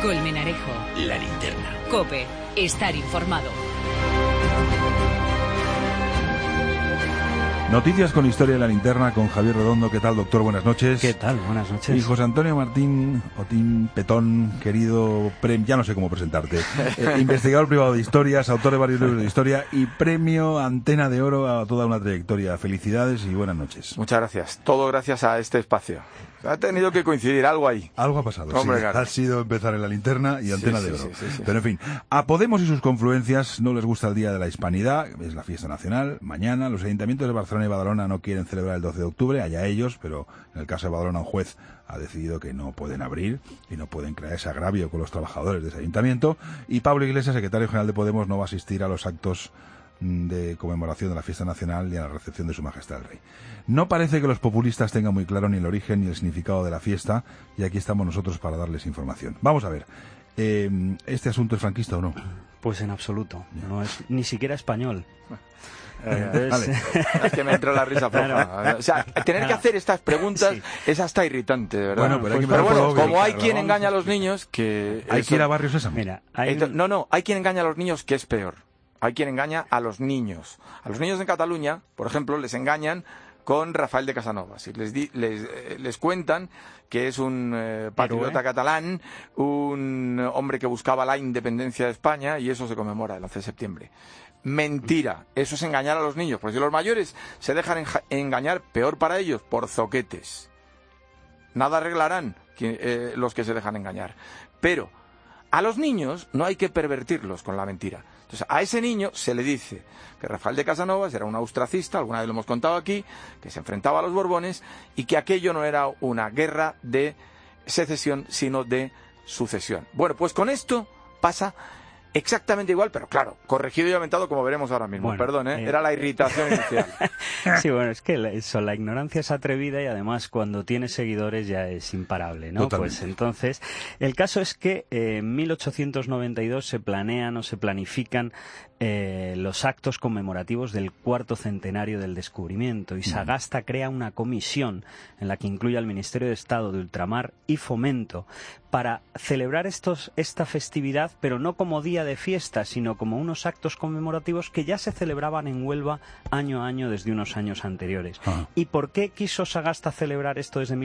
Colmenarejo. La Linterna. COPE. Estar informado. Noticias con historia de La Linterna con Javier Redondo. ¿Qué tal, doctor? Buenas noches. ¿Qué tal? Buenas noches. Y José Antonio Martín Otín Petón, querido ya no sé cómo presentarte, investigador privado de historias, autor de varios libros de historia y premio Antena de Oro a toda una trayectoria. Felicidades y buenas noches. Muchas gracias. Todo gracias a este espacio. Ha tenido que coincidir algo ahí. Algo ha pasado. Hombre, sí. claro. Ha sido empezar en La Linterna y Antena de Oro. Sí. Pero en fin, a Podemos y sus confluencias no les gusta el Día de la Hispanidad, es la fiesta nacional. Mañana los ayuntamientos de Barcelona y Badalona no quieren celebrar el 12 de octubre, allá ellos, pero en el caso de Badalona un juez ha decidido que no pueden abrir y no pueden crear ese agravio con los trabajadores de ese ayuntamiento. Y Pablo Iglesias, secretario general de Podemos, no va a asistir a los actos de conmemoración de la fiesta nacional y a la recepción de Su Majestad el Rey. No parece que los populistas tengan muy claro ni el origen ni el significado de la fiesta, y aquí estamos nosotros para darles información. Vamos a ver, ¿este asunto es franquista o no? Pues en absoluto, no es ni siquiera español. Vale. Es que me entró la risa floja. O sea, tener que hacer estas preguntas es hasta irritante, de verdad. Bueno, pero hay que pero empezar bueno, por como obvio, hay claro, quien vamos engaña a a los niños que... Hay que ir a Barrio Sésamo. Mira, hay quien engaña a los niños que es peor. Hay quien engaña a los niños. A los niños en Cataluña, por ejemplo, les engañan con Rafael de Casanovas. Y les cuentan que es un patriota catalán, un hombre que buscaba la independencia de España, y eso se conmemora el 11 de septiembre. Mentira. Eso es engañar a los niños. Pues si los mayores se dejan engañar, peor para ellos, por zoquetes. Nada arreglarán los que se dejan engañar. Pero a los niños no hay que pervertirlos con la mentira. Entonces, a ese niño se le dice que Rafael de Casanovas era un austracista, alguna vez lo hemos contado aquí, que se enfrentaba a los Borbones y que aquello no era una guerra de secesión, sino de sucesión. Bueno, pues con esto pasa exactamente igual, pero claro, corregido y aumentado como veremos ahora mismo. Bueno, Perdón, era la irritación inicial. Sí, bueno, es que la ignorancia es atrevida y además cuando tiene seguidores ya es imparable, ¿no? Totalmente. Pues entonces, el caso es que en 1892 se planean o se planifican los actos conmemorativos del cuarto centenario del descubrimiento y Sagasta crea una comisión en la que incluye al Ministerio de Estado de Ultramar y Fomento para celebrar esta festividad, pero no como día de fiesta, sino como unos actos conmemorativos que ya se celebraban en Huelva año a año desde unos años anteriores. ¿Y por qué quiso Sagasta celebrar esto desde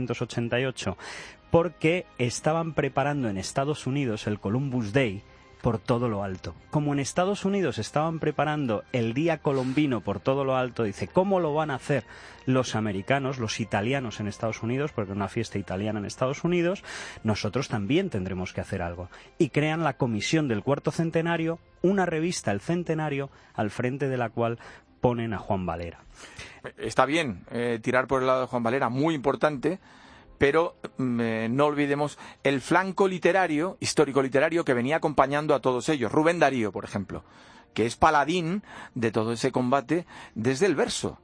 1888? Porque estaban preparando en Estados Unidos el Columbus Day por todo lo alto. Como en Estados Unidos estaban preparando el Día Colombino por todo lo alto, dice, ¿cómo lo van a hacer los americanos, los italianos en Estados Unidos? Porque es una fiesta italiana en Estados Unidos, nosotros también tendremos que hacer algo. Y crean la Comisión del Cuarto Centenario, una revista, El Centenario, al frente de la cual ponen a Juan Valera. Está bien tirar por el lado de Juan Valera, muy importante, pero no olvidemos el flanco literario, histórico-literario, que venía acompañando a todos ellos. Rubén Darío, por ejemplo, que es paladín de todo ese combate desde el verso.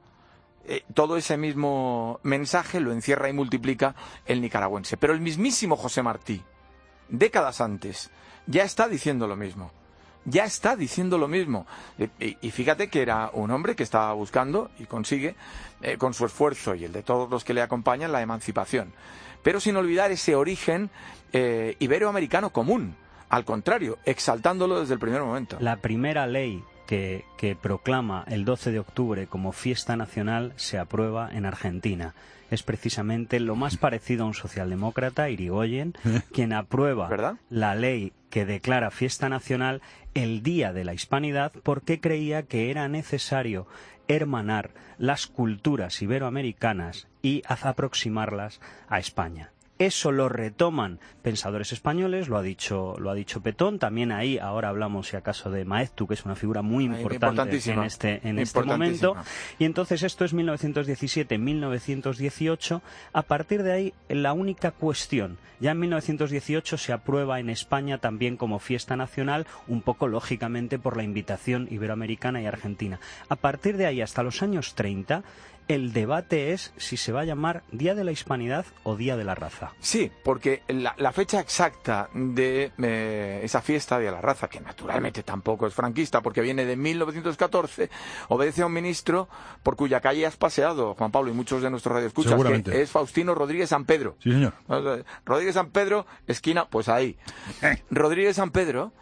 Todo ese mismo mensaje lo encierra y multiplica el nicaragüense. Pero el mismísimo José Martí, décadas antes, ya está diciendo lo mismo. Ya está diciendo lo mismo. Y fíjate que era un hombre que estaba buscando, y consigue, con su esfuerzo y el de todos los que le acompañan, la emancipación. Pero sin olvidar ese origen iberoamericano común. Al contrario, exaltándolo desde el primer momento. La primera ley que proclama el 12 de octubre como fiesta nacional se aprueba en Argentina. Es precisamente lo más parecido a un socialdemócrata, Irigoyen, quien aprueba ¿verdad? La ley que declara fiesta nacional el Día de la Hispanidad porque creía que era necesario hermanar las culturas iberoamericanas y aproximarlas a España. Eso lo retoman pensadores españoles, lo ha dicho Petón. También ahí ahora hablamos, si acaso, de Maeztu, que es una figura muy importante en este momento. Y entonces esto es 1917, 1918. A partir de ahí, la única cuestión. Ya en 1918 se aprueba en España también como fiesta nacional, un poco lógicamente por la invitación iberoamericana y argentina. A partir de ahí, hasta los años 30, el debate es si se va a llamar Día de la Hispanidad o Día de la Raza. Sí, porque la fecha exacta de esa fiesta de la raza, que naturalmente tampoco es franquista, porque viene de 1914, obedece a un ministro por cuya calle has paseado, Juan Pablo, y muchos de nuestros radioescuchas, que es Faustino Rodríguez San Pedro. Sí, señor. Rodríguez San Pedro, esquina, pues ahí. Rodríguez San Pedro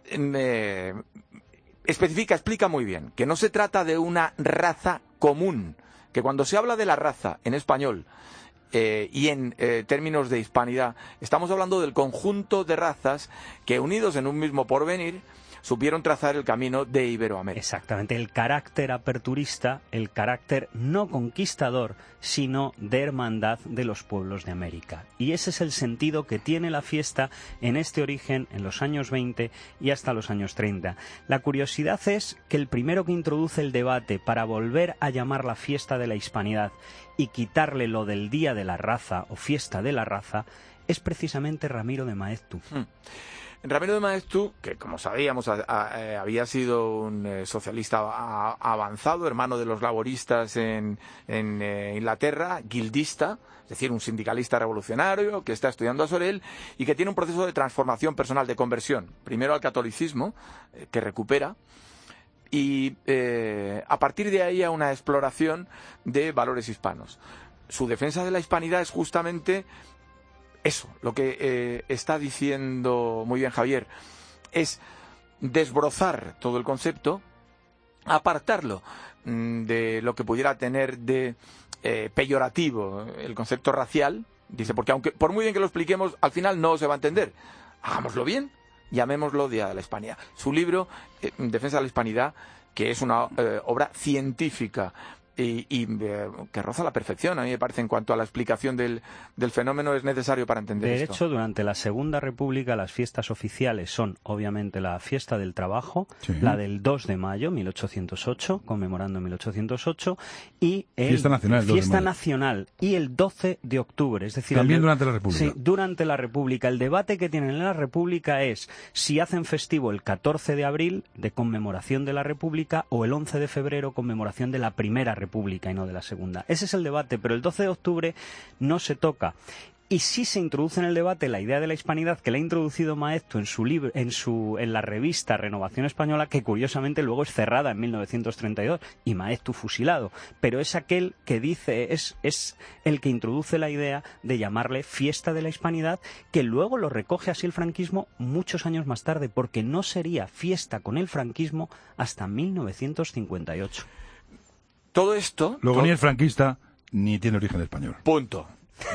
explica muy bien que no se trata de una raza común, que cuando se habla de la raza en español y en términos de hispanidad, estamos hablando del conjunto de razas que, unidos en un mismo porvenir, supieron trazar el camino de Iberoamérica. Exactamente, el carácter aperturista, el carácter no conquistador, sino de hermandad de los pueblos de América. Y ese es el sentido que tiene la fiesta en este origen, en los años 20 y hasta los años 30. La curiosidad es que el primero que introduce el debate para volver a llamar la fiesta de la hispanidad y quitarle lo del Día de la Raza o Fiesta de la Raza es precisamente Ramiro de Maeztu. Ramiro de Maeztu, que como sabíamos había sido un socialista avanzado, hermano de los laboristas en Inglaterra, guildista, es decir, un sindicalista revolucionario que está estudiando a Sorel y que tiene un proceso de transformación personal, de conversión, primero al catolicismo, que recupera, y a partir de ahí a una exploración de valores hispanos. Su defensa de la hispanidad es justamente eso, lo que está diciendo muy bien Javier, es desbrozar todo el concepto, apartarlo de lo que pudiera tener de peyorativo el concepto racial, dice, porque aunque por muy bien que lo expliquemos, al final no se va a entender. Hagámoslo bien, llamémoslo Día de la Hispanidad. Su libro, Defensa de la Hispanidad, que es una obra científica, y que roza la perfección, a mí me parece, en cuanto a la explicación del fenómeno, es necesario para entender esto. De hecho, durante la Segunda República las fiestas oficiales son, obviamente, la fiesta del trabajo, sí, la del 2 de mayo, 1808, conmemorando 1808, y Fiesta Nacional y el 12 de octubre. Es decir, también durante la República. Sí, durante la República. El debate que tienen en la República es si hacen festivo el 14 de abril, de conmemoración de la República, o el 11 de febrero, conmemoración de la Primera República y no de la Segunda. Ese es el debate, pero el 12 de octubre no se toca. Y sí se introduce en el debate la idea de la hispanidad, que la ha introducido Maeztu en su libro, en la revista Renovación Española, que curiosamente luego es cerrada en 1932 y Maeztu fusilado. Pero es aquel que dice, es el que introduce la idea de llamarle Fiesta de la Hispanidad, que luego lo recoge así el franquismo muchos años más tarde, porque no sería fiesta con el franquismo hasta 1958. Todo esto... Luego ni es franquista ni tiene origen español. Punto.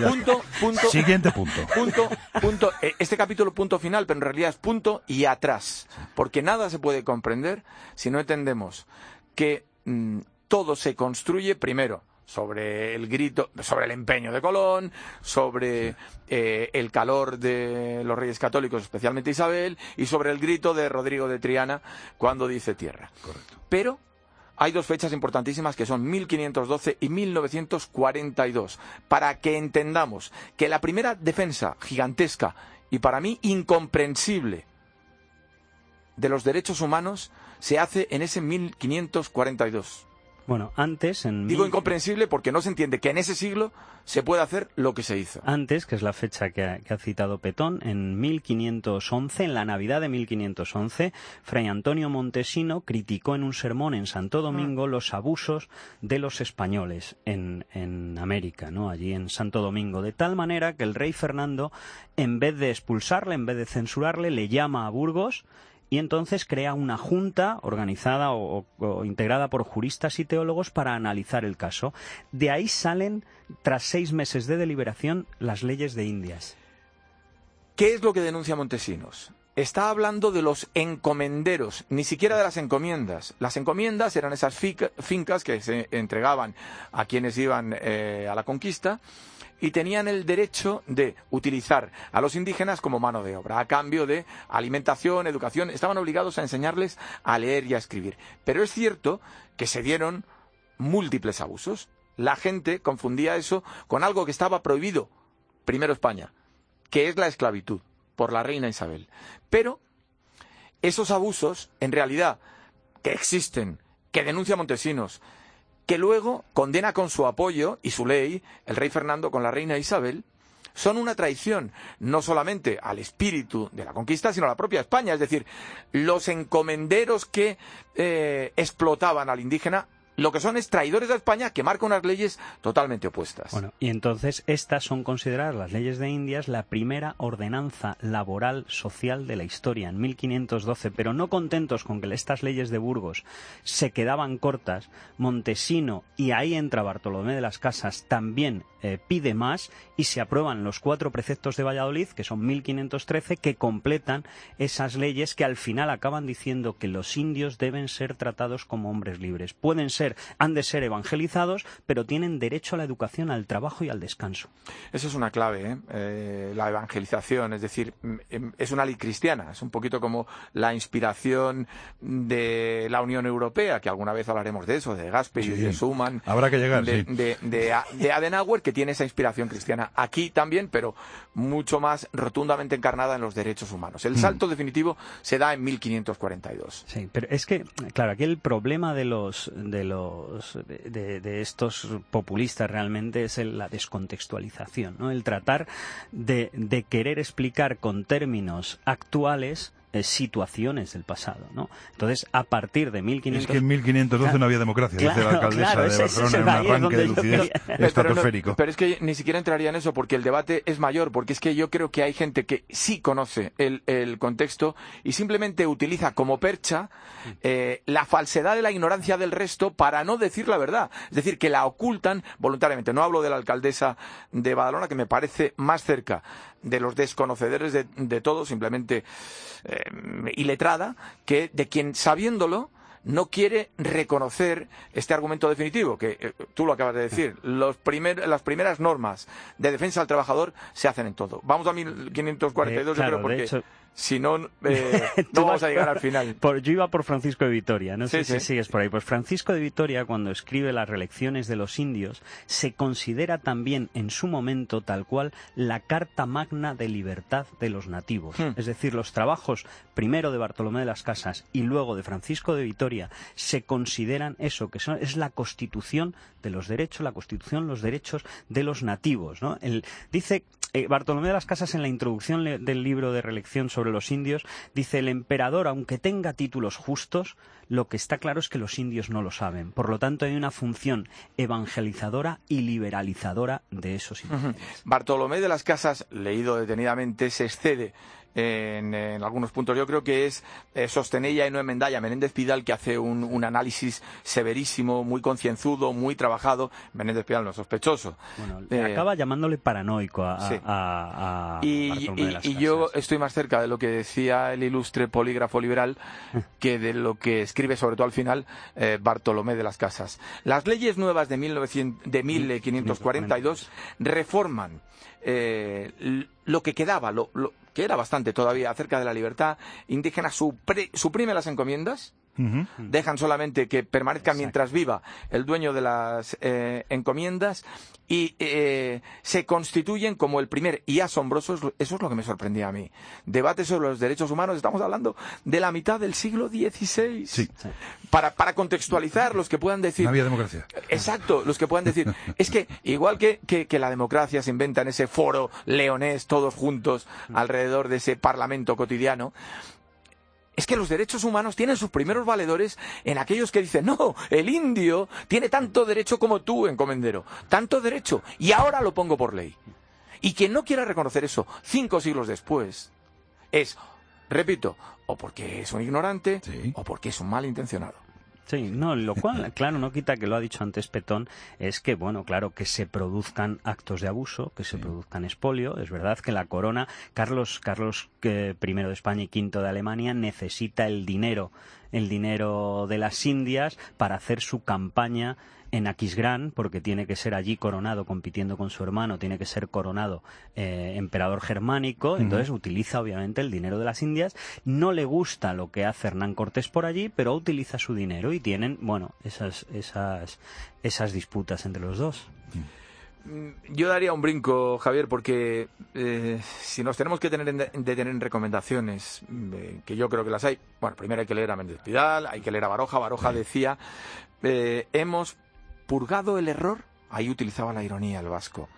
Siguiente punto. Punto. Este capítulo, punto final, pero en realidad es punto y atrás. Porque nada se puede comprender si no entendemos que todo se construye primero sobre el grito, sobre el empeño de Colón, sobre el calor de los reyes católicos, especialmente Isabel, y sobre el grito de Rodrigo de Triana cuando dice tierra. Correcto. Pero hay dos fechas importantísimas que son 1512 y 1942, para que entendamos que la primera defensa gigantesca y para mí incomprensible de los derechos humanos se hace en ese 1542. Bueno, antes... Digo incomprensible porque no se entiende que en ese siglo se puede hacer lo que se hizo. Antes, que es la fecha que ha citado Petón, en 1511, en la Navidad de 1511, Fray Antonio Montesino criticó en un sermón en Santo Domingo los abusos de los españoles en América, ¿no? Allí en Santo Domingo, de tal manera que el rey Fernando, en vez de expulsarle, en vez de censurarle, le llama a Burgos y entonces crea una junta organizada o integrada por juristas y teólogos para analizar el caso. De ahí salen, tras 6 meses de deliberación, las leyes de Indias. ¿Qué es lo que denuncia Montesinos? Está hablando de los encomenderos, ni siquiera de las encomiendas. Las encomiendas eran esas fincas que se entregaban a quienes iban a la conquista y tenían el derecho de utilizar a los indígenas como mano de obra, a cambio de alimentación, educación. Estaban obligados a enseñarles a leer y a escribir. Pero es cierto que se dieron múltiples abusos. La gente confundía eso con algo que estaba prohibido, primero España, que es la esclavitud, por la reina Isabel. Pero esos abusos, en realidad, que existen, que denuncia Montesinos, que luego condena con su apoyo y su ley el rey Fernando con la reina Isabel, son una traición no solamente al espíritu de la conquista, sino a la propia España. Es decir, los encomenderos que explotaban al indígena, lo que son es traidores a España que marcan unas leyes totalmente opuestas. Bueno, y entonces estas son consideradas, las leyes de Indias, la primera ordenanza laboral social de la historia, en 1512. Pero no contentos con que estas leyes de Burgos se quedaban cortas, Montesino, y ahí entra Bartolomé de las Casas, también pide más, y se aprueban los 4 preceptos de Valladolid, que son 1513, que completan esas leyes que al final acaban diciendo que los indios deben ser tratados como hombres libres. Han de ser evangelizados, pero tienen derecho a la educación, al trabajo y al descanso. Eso es una clave, la evangelización, es decir, es una ley cristiana, es un poquito como la inspiración de la Unión Europea, que alguna vez hablaremos de eso, de Gasperi, sí, de Schuman, habrá que llegar, de Adenauer, que tiene esa inspiración cristiana aquí también, pero mucho más rotundamente encarnada en los derechos humanos. El salto definitivo se da en 1542. Sí, pero es que, claro, aquí el problema de estos populistas realmente es la descontextualización, ¿no? El tratar de querer explicar con términos actuales situaciones del pasado, ¿no? Entonces, a partir de 1500... Es que en 1512 no había democracia, dice la alcaldesa de Barcelona, en un arranque de lucidez estratosférico. Pero es que ni siquiera entraría en eso, porque el debate es mayor, porque es que yo creo que hay gente que sí conoce el contexto y simplemente utiliza como percha la falsedad de la ignorancia del resto para no decir la verdad. Es decir, que la ocultan voluntariamente. No hablo de la alcaldesa de Badalona, que me parece más cerca de los desconocedores de todo, simplemente iletrada, que de quien, sabiéndolo, no quiere reconocer este argumento definitivo, que tú lo acabas de decir. Las primeras normas de defensa del trabajador se hacen en todo. Vamos a 1542, claro, yo creo, porque... hecho... Si no, no vamos a llegar al final. Yo iba por Francisco de Vitoria, no sé si sí. sigues por ahí. Pues Francisco de Vitoria, cuando escribe las reelecciones de los indios, se considera también en su momento tal cual la Carta Magna de Libertad de los nativos. Es decir, los trabajos primero de Bartolomé de las Casas y luego de Francisco de Vitoria se consideran eso, que es la Constitución de los derechos, la Constitución, los derechos de los nativos, ¿no? Dice Bartolomé de las Casas, en la introducción del libro de reelección sobre los indios, dice: el emperador, aunque tenga títulos justos, lo que está claro es que los indios no lo saben. Por lo tanto, hay una función evangelizadora y liberalizadora de esos indios. Bartolomé de las Casas, leído detenidamente, se excede en algunos puntos. Yo creo que es Sostenella y no Emendalla, Menéndez Pidal, que hace un análisis severísimo, muy concienzudo, muy trabajado. Menéndez Pidal no es sospechoso. Bueno, acaba llamándole paranoico a Bartolomé de las Casas. Yo estoy más cerca de lo que decía el ilustre polígrafo liberal que de lo que escribe, sobre todo al final, Bartolomé de las Casas. Las leyes nuevas de 1542 reforman lo que quedaba, lo que era bastante todavía acerca de la libertad indígena, suprime las encomiendas, dejan solamente que permanezca mientras viva el dueño de las encomiendas y se constituyen como el primer y asombroso, eso es lo que me sorprendía a mí, debate sobre los derechos humanos. Estamos hablando de la mitad del siglo XVI. Sí. Para contextualizar, los que puedan decir... No había democracia. Exacto, los que puedan decir... Es que igual que la democracia se inventa en ese foro leonés, todos juntos, alrededor de ese parlamento cotidiano, es que los derechos humanos tienen sus primeros valedores en aquellos que dicen: no, el indio tiene tanto derecho como tú, encomendero, tanto derecho, y ahora lo pongo por ley. Y quien no quiera reconocer eso 5 siglos después es, repito, o porque es un ignorante, o porque es un malintencionado. Sí, no, lo cual, claro, no quita que lo ha dicho antes Petón, es que, bueno, claro, que se produzcan actos de abuso, que se produzcan expolio. Es verdad que la corona, Carlos I de España y V de Alemania, necesita el dinero de las Indias para hacer su campaña en Aquisgrán, porque tiene que ser allí coronado, compitiendo con su hermano, tiene que ser coronado emperador germánico. Entonces utiliza obviamente el dinero de las Indias. No le gusta lo que hace Hernán Cortés por allí, pero utiliza su dinero y tienen, bueno, esas disputas entre los dos. Yo daría un brinco, Javier, porque si nos tenemos que detener en recomendaciones, que yo creo que las hay, bueno, primero hay que leer a Méndez Pidal, hay que leer a Baroja. Baroja decía, hemos purgado el error, ahí utilizaba la ironía el vasco,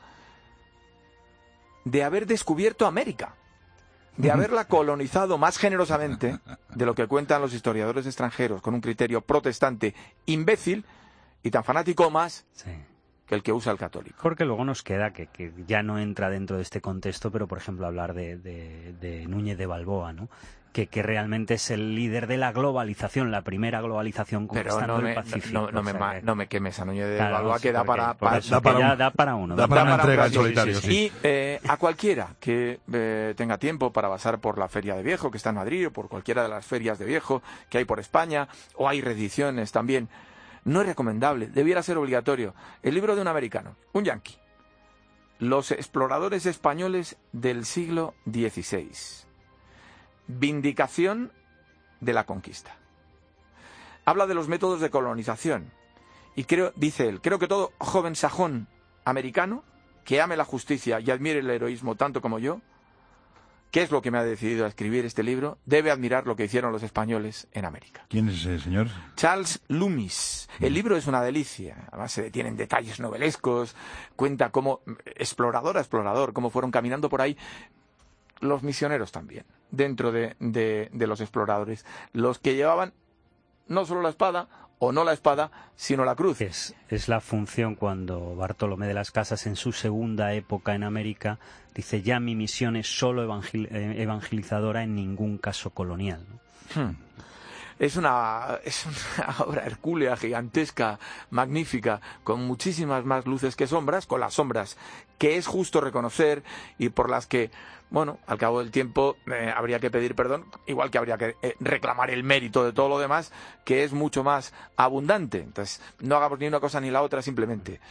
de haber descubierto América, de haberla colonizado más generosamente de lo que cuentan los historiadores extranjeros, con un criterio protestante imbécil y tan fanático más que el que usa el católico. Porque luego nos queda, que ya no entra dentro de este contexto, pero por ejemplo hablar de Núñez de Balboa, ¿no? Que realmente es el líder de la globalización, la primera globalización conquistando el Pacífico. No me quemes a Núñez de Balboa, que da para uno. Da para una entrega en solitario. Sí. Y a cualquiera que tenga tiempo para pasar por la Feria de Viejo, que está en Madrid, o por cualquiera de las ferias de Viejo que hay por España, o hay reediciones también, no es recomendable, debiera ser obligatorio. El libro de un americano, un yanqui, Los exploradores españoles del siglo XVI. Vindicación de la conquista. Habla de los métodos de colonización y dice él, creo que todo joven sajón americano que ame la justicia y admire el heroísmo tanto como yo, que es lo que me ha decidido a escribir este libro, debe admirar lo que hicieron los españoles en América. ¿Quién es ese señor? Charles Loomis. El libro es una delicia, además se detienen detalles novelescos, cuenta cómo explorador a explorador, cómo fueron caminando por ahí los misioneros también, dentro de los exploradores, los que llevaban no solo la espada, o no la espada, sino la cruz. Es la función cuando Bartolomé de las Casas, en su segunda época en América, dice, ya mi misión es solo evangelizadora, en ningún caso colonial, ¿no? Es una obra hercúlea, gigantesca, magnífica, con muchísimas más luces que sombras, con las sombras que es justo reconocer y por las que, bueno, al cabo del tiempo habría que pedir perdón, igual que habría que reclamar el mérito de todo lo demás, que es mucho más abundante. Entonces, no hagamos ni una cosa ni la otra, simplemente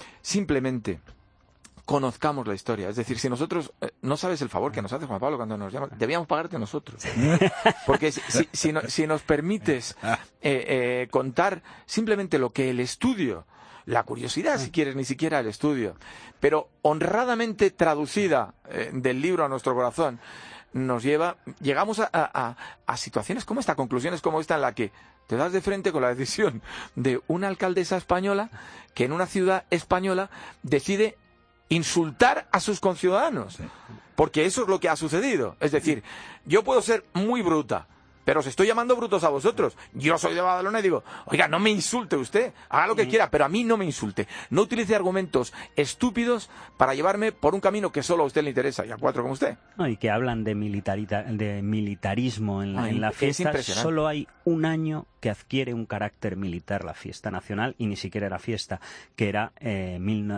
conozcamos la historia. Es decir, si nosotros... no sabes el favor que nos hace Juan Pablo cuando nos llama. Debíamos pagarte nosotros. Porque si nos permites contar simplemente lo que el estudio, la curiosidad, si quieres, ni siquiera el estudio, pero honradamente traducida del libro a nuestro corazón, llegamos a situaciones como esta, conclusiones como esta, en la que te das de frente con la decisión de una alcaldesa española que en una ciudad española decide insultar a sus conciudadanos, porque eso es lo que ha sucedido. Es decir, yo puedo ser muy bruta, pero os estoy llamando brutos a vosotros. Yo soy de Badalona y digo, oiga, no me insulte usted, haga lo que quiera, pero a mí no me insulte. No utilice argumentos estúpidos para llevarme por un camino que solo a usted le interesa, y a cuatro como usted. No, y que hablan de militarismo en la fiesta. Solo hay un año que adquiere un carácter militar la fiesta nacional, y ni siquiera era fiesta, que era en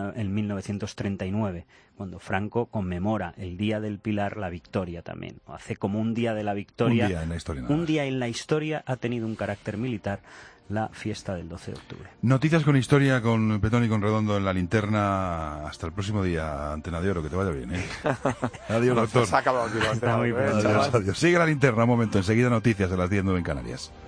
1939, cuando Franco conmemora el Día del Pilar, la victoria también. Hace como un día de la victoria. Un día en la historia. Un día en la historia ha tenido un carácter militar la fiesta del 12 de octubre. Noticias con historia, con Petón y con Redondo en la linterna. Hasta el próximo día, Antena de Oro, que te vaya bien, ¿eh? Adiós, doctor. Se ha acabado aquí, adiós. Sigue la linterna un momento, enseguida noticias de las 10:09 en Canarias.